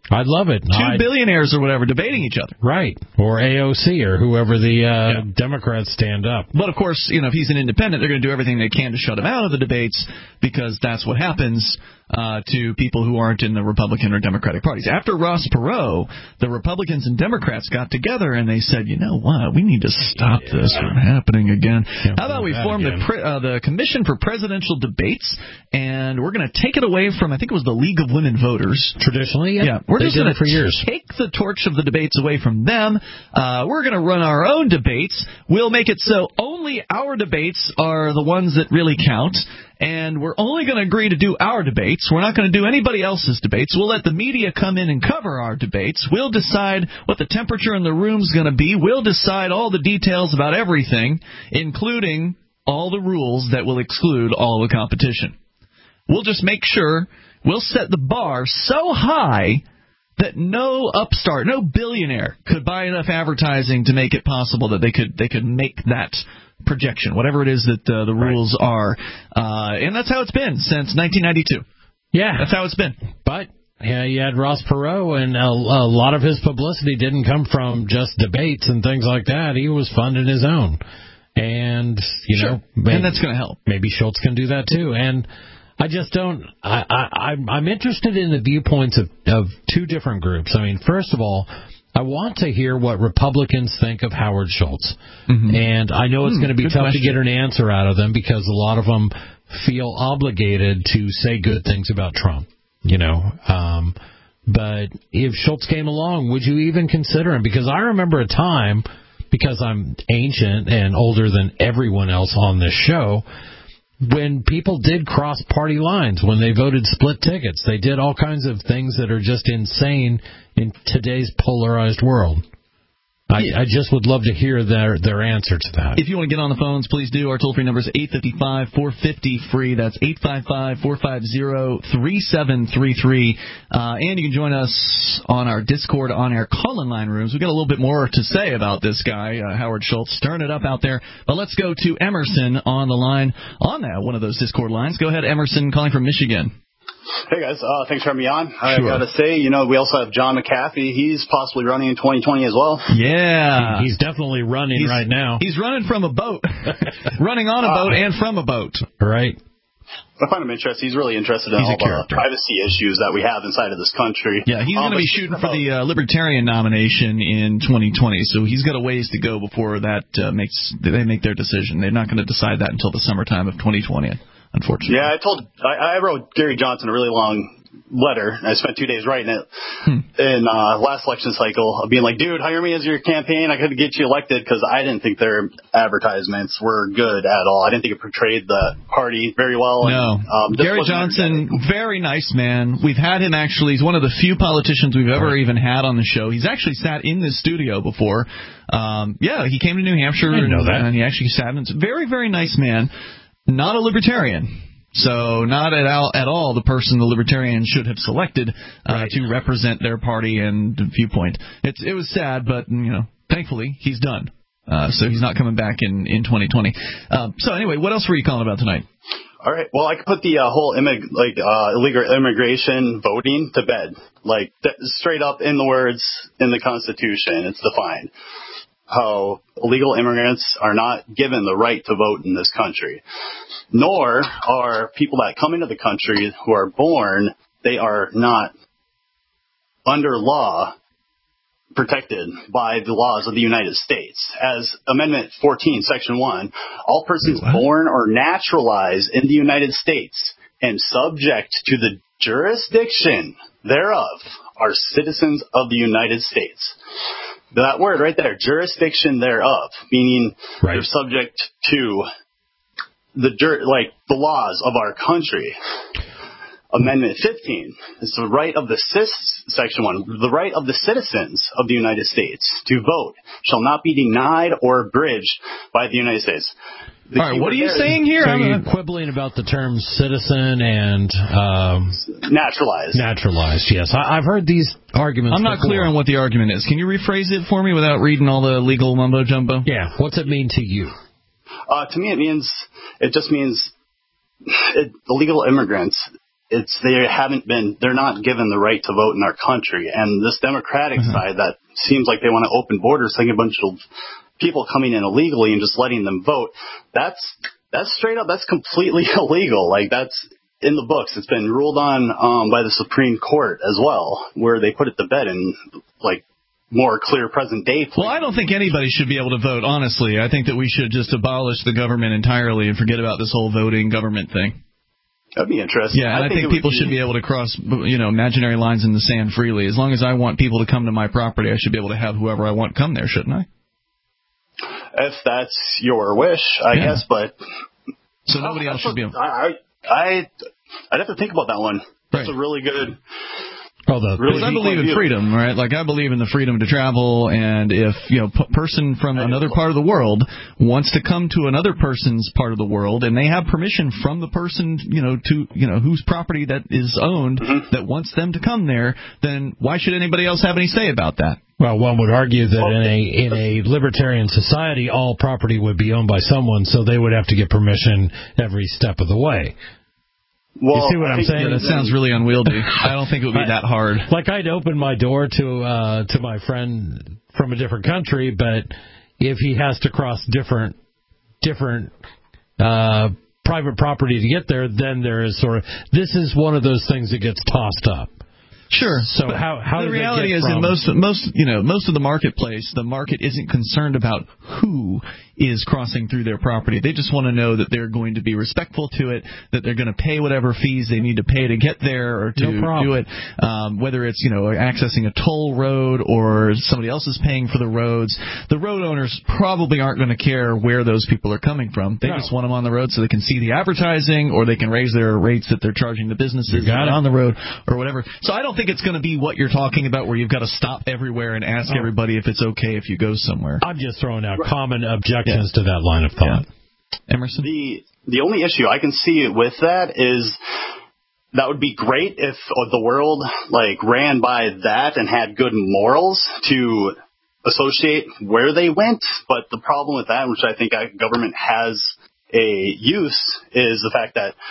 I'd love it. Two billionaires or whatever debating each other. Right. Or AOC or whoever the Democrats stand up. But, of course, if he's an independent, they're going to do everything they can to shut him out of the debates because that's what happens to people who aren't in the Republican or Democratic parties. After Ross Perot, the Republicans and Democrats got together and they said, you know what, we need to stop this from happening again. How about we form the Commission for Presidential Debates, and we're going to take it away from, I think it was the League of Women Voters. Traditionally, yeah. We're just going to take the torch of the debates away from them. We're going to run our own debates. We'll make it so only our debates are the ones that really count. And we're only going to agree to do our debates. We're not going to do anybody else's debates. We'll let the media come in and cover our debates. We'll decide what the temperature in the room's going to be. We'll decide all the details about everything, including all the rules that will exclude all the competition. We'll just make sure we'll set the bar so high that no upstart, no billionaire could buy enough advertising to make it possible that they could make that projection, whatever it is that the rules are. And that's how it's been since 1992. Yeah. That's how it's been. But you had Ross Perot, and a lot of his publicity didn't come from just debates and things like that. He was funding his own. And, you know, maybe, and that's going to help. Maybe Schultz can do that too. And I just don't. I'm interested in the viewpoints of two different groups. I mean, first of all, I want to hear what Republicans think of Howard Schultz. Mm-hmm. And I know it's going to be tough to get an answer out of them because a lot of them feel obligated to say good things about Trump, you know. But if Schultz came along, would you even consider him? Because I remember a time, because I'm ancient and older than everyone else on this show, when people did cross party lines, when they voted split tickets, they did all kinds of things that are just insane in today's polarized world. I just would love to hear their answer to that. If you want to get on the phones, please do. Our toll-free number is 855-450-FREE. That's 855-450-3733. And you can join us on our Discord on-air call-in line rooms. We've got a little bit more to say about this guy, Howard Schultz. Stirring it up out there. But let's go to Emerson on the line on one of those Discord lines. Go ahead, Emerson, calling from Michigan. Hey, guys. Thanks for having me on. I got to say, we also have John McAfee. He's possibly running in 2020 as well. Yeah. He's definitely running right now. He's running from a boat. Running on a boat and from a boat. Right. I find him interesting. He's really interested in all the privacy issues that we have inside of this country. Yeah, he's going to be shooting for the Libertarian nomination in 2020, so he's got a ways to go before they make their decision. They're not going to decide that until the summertime of 2020. Unfortunately. Yeah, I wrote Gary Johnson a really long letter, and I spent 2 days writing it in last election cycle, being like, dude, hire me as your campaign. I could get you elected, because I didn't think their advertisements were good at all. I didn't think it portrayed the party very well. No. And, Gary Johnson, very nice man. We've had him actually. He's one of the few politicians we've ever even had on the show. He's actually sat in this studio before. He came to New Hampshire. I didn't know that. And he actually sat in. It's a very, very nice man. Not a libertarian. So not at all the person the libertarians should have selected to represent their party and viewpoint. It was sad, but thankfully he's done. So he's not coming back in 2020. So anyway, what else were you calling about tonight? All right. Well, I could put the whole illegal immigration voting to bed. Straight up in the words in the Constitution, it's defined. How illegal immigrants are not given the right to vote in this country. Nor are people that come into the country who are born, they are not under law protected by the laws of the United States. As Amendment 14, Section 1, all persons born or naturalized in the United States and subject to the jurisdiction thereof are citizens of the United States. That word right there, jurisdiction thereof, meaning they're subject to the laws of our country. Amendment 15 is the right of the Section 1, the right of the citizens of the United States to vote shall not be denied or abridged by the United States. All right, what are you saying here? So you're quibbling about the terms citizen and naturalized. Naturalized, yes. I've heard these arguments I'm not clear on what the argument is. Can you rephrase it for me without reading all the legal mumbo-jumbo? Yeah. What's it mean to you? To me, it just means illegal immigrants they're not given the right to vote in our country. And this Democratic side that seems like they want to open borders, like a bunch of people coming in illegally and just letting them vote, that's straight up, that's completely illegal. Like, that's in the books. It's been ruled on by the Supreme Court as well, where they put it to bed in, like, more clear present day. Well, I don't think anybody should be able to vote, honestly. I think that we should just abolish the government entirely and forget about this whole voting government thing. That'd be interesting. Yeah, and I think people should be able to cross, imaginary lines in the sand freely. As long as I want people to come to my property, I should be able to have whoever I want come there, shouldn't I? If that's your wish, I guess, but... So nobody else should be able... I'd have to think about that one. That's a really good... Because I believe in freedom, right? Like, I believe in the freedom to travel, and if person from another part of the world wants to come to another person's part of the world, and they have permission from the person, whose property that is owned that wants them to come there, then why should anybody else have any say about that? Well, one would argue that in a libertarian society, all property would be owned by someone, so they would have to get permission every step of the way. Well, you see what I'm saying? Yeah, that sounds really unwieldy. I don't think it would be that hard. Like, I'd open my door to my friend from a different country, but if he has to cross different private property to get there, then there is this is one of those things that gets tossed up. Sure. So how the reality is, in most of the marketplace, the market isn't concerned about who is crossing through their property. They just want to know that they're going to be respectful to it, that they're going to pay whatever fees they need to pay to get there or to do it. Whether it's accessing a toll road or somebody else is paying for the roads, the road owners probably aren't going to care where those people are coming from. They just want them on the road so they can see the advertising, or they can raise their rates that they're charging the businesses that are on the road or whatever. So I don't think it's going to be what you're talking about, where you've got to stop everywhere and ask everybody if it's okay if you go somewhere. I'm just throwing out common objections to that line of thought. Yeah. Emerson? The only issue I can see with that is that would be great if the world ran by that and had good morals to associate where they went. But the problem with that, which I think government has a use, is the fact that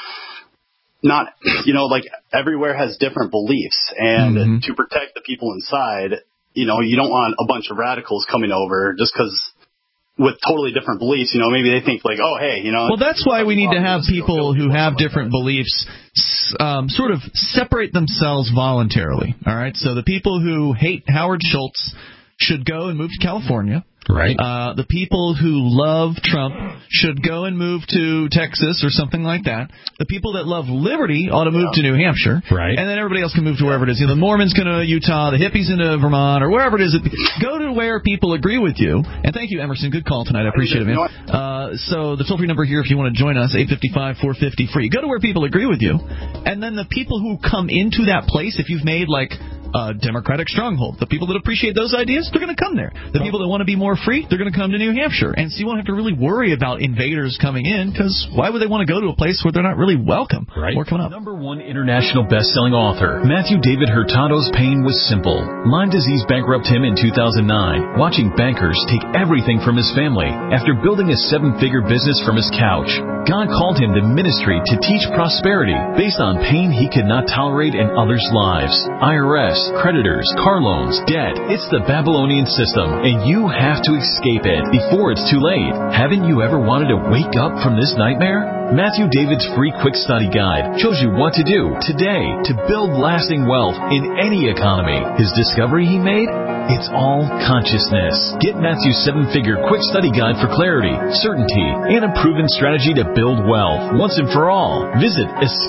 not, everywhere has different beliefs, and to protect the people inside, you don't want a bunch of radicals coming over just because with totally different beliefs, maybe they think Well, that's why we need to have people who have different beliefs sort of separate themselves voluntarily, all right? So the people who hate Howard Schultz should go and move to California. Right. The people who love Trump should go and move to Texas or something like that. The people that love liberty ought to move to New Hampshire. Right. And then everybody else can move to wherever it is. The Mormons can go to Utah, the hippies into Vermont, or wherever it is. Go to where people agree with you. And thank you, Emerson. Good call tonight. I appreciate it, man. So the toll-free number here, if you want to join us, 855-450-FREE. Go to where people agree with you. And then the people who come into that place, if you've made Democratic stronghold, the people that appreciate those ideas, they're going to come there. The people that want to be more free, they're going to come to New Hampshire. And so you won't have to really worry about invaders coming in, because why would they want to go to a place where they're not really welcome? Right. More coming up. #1 international best-selling author Matthew David Hurtado's pain was simple. Lyme disease bankrupted him in 2009, watching bankers take everything from his family after building a 7-figure business from his couch. God called him to ministry to teach prosperity based on pain he could not tolerate in others' lives. IRS, creditors, car loans, debt. It's the Babylonian system, and you have to escape it before it's too late. Haven't you ever wanted to wake up from this nightmare? Matthew David's free quick study guide shows you what to do today to build lasting wealth in any economy. His discovery he made? It's all consciousness. Get Matthew's 7-figure quick study guide for clarity, certainty, and a proven strategy to build wealth once and for all. Visit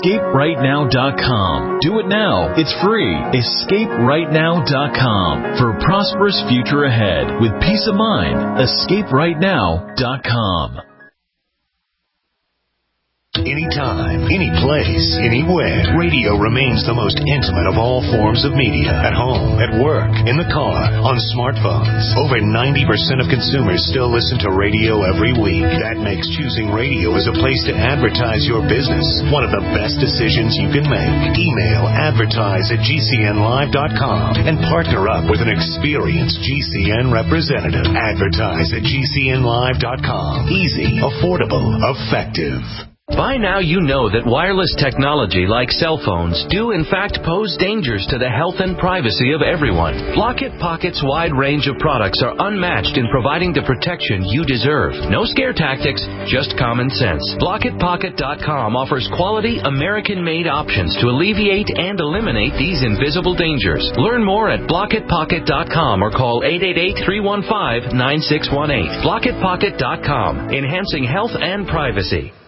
EscapeRightNow.com. Do it now. It's free. EscapeRightNow.com. For a prosperous future ahead with peace of mind. EscapeRightNow.com. Anytime, any place, anywhere. Radio remains the most intimate of all forms of media. At home, at work, in the car, on smartphones. Over 90% of consumers still listen to radio every week. That makes choosing radio as a place to advertise your business one of the best decisions you can make. Email advertise@gcnlive.com and partner up with an experienced GCN representative. Advertise@gcnlive.com. Easy, affordable, effective. By now you know that wireless technology like cell phones do in fact pose dangers to the health and privacy of everyone. Blockit Pocket's wide range of products are unmatched in providing the protection you deserve. No scare tactics, just common sense. BlockitPocket.com offers quality American-made options to alleviate and eliminate these invisible dangers. Learn more at BlockitPocket.com or call 888-315-9618. BlockitPocket.com, enhancing health and privacy.